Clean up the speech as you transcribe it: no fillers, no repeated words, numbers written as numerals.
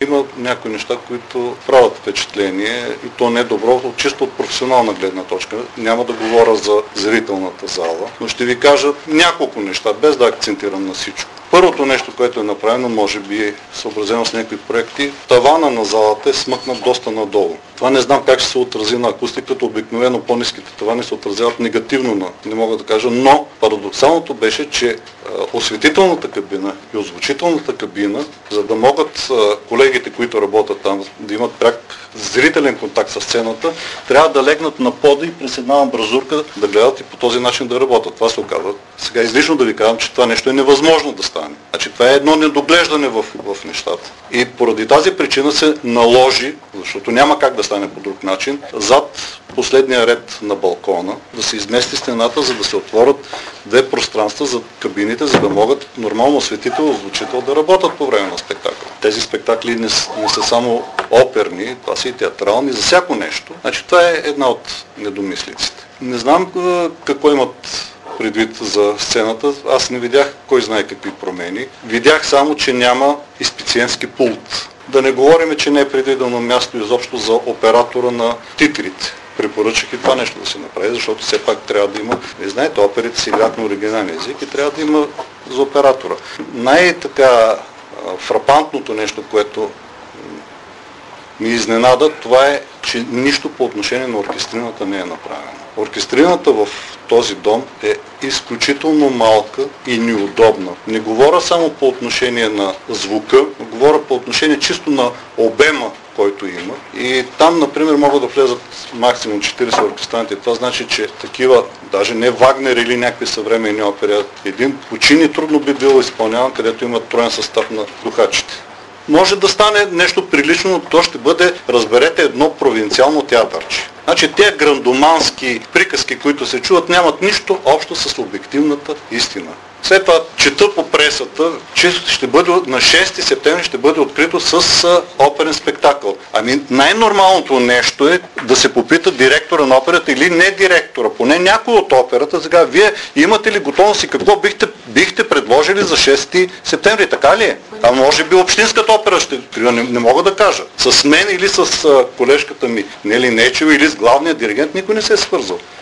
има някои неща, които правят впечатление и то не добро, чисто от професионална гледна точка. Няма да говоря за зрителната зала, но ще ви кажа няколко неща, без да акцентирам на всичко. Първото нещо, което е направено, може би е съобразено с някакви проекти, тавана на залата е смъкнат доста надолу. Това не знам как ще се отрази на акустиката, обикновено по-ниските тавани се отразяват негативно, не мога да кажа, но парадоксалното беше, че осветителната кабина и озвучителната кабина, за да могат колегите, които работят там, да имат пряк зрителен контакт с сцената, трябва да легнат на пода и през една амбразурка да гледат и по този начин да работят. Това се оказва. Сега излишно да ви казвам, че това нещо е невъзможно да стане. Значи това е едно недоглеждане в нещата. И поради тази причина се наложи, защото няма как да стане по друг начин, зад последния ред на балкона да се измести стената, за да се отворят две пространства за кабините, за да могат нормално осветител и озвучител да работят по време на спектакъл. Тези спектакли не са само оперни, това са и театрални, за всяко нещо. Значи това е една от недомислиците. Не знам какво имат предвид за сцената. Аз не видях кой знае какви промени. Видях само, че няма изпициентски пулт. Да не говорим, че не е предвидено място изобщо за оператора на титрите. Препоръчах и това нещо да се направи, защото все пак трябва да има, не знаете, оперите си играят на оригинален език и трябва да има за оператора. Най-така фрапантното нещо, което ми изненада, това е, че нищо по отношение на оркестрината не е направено. Оркестрината в този дом е изключително малка и неудобна. Не говоря само по отношение на звука, говоря по отношение чисто на обема, който има. И там, например, могат да влезат максимум 40 оркестранти. Това значи, че такива, даже не Вагнер или някакви съвременни опери, един почини трудно би било изпълняван, където има троен състав на духачите. Може да стане нещо прилично, но то ще бъде, разберете, едно провинциално театърче. Значи тези грандомански приказки, които се чуват, нямат нищо общо с обективната истина. След това чета по пресата, че ще бъде на 6 септември ще бъде открито с оперен спектакъл. Ами най-нормалното нещо е да се попита директора на операта или не директора, поне някой от операта. Сега, вие имате ли готовност и какво бихте предложили за 6 септември, така ли е? А може би общинската опера ще открива, не мога да кажа. С мен или с колежката ми Нели Нечева или с главния диригент никой не се е свързал.